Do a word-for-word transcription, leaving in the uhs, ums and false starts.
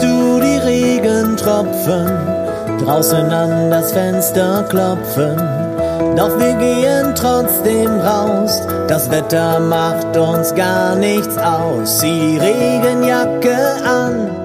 hörst du die Regentropfen draußen an das Fenster klopfen. Doch wir gehen trotzdem raus, das Wetter macht uns gar nichts aus. Zieh die Regenjacke an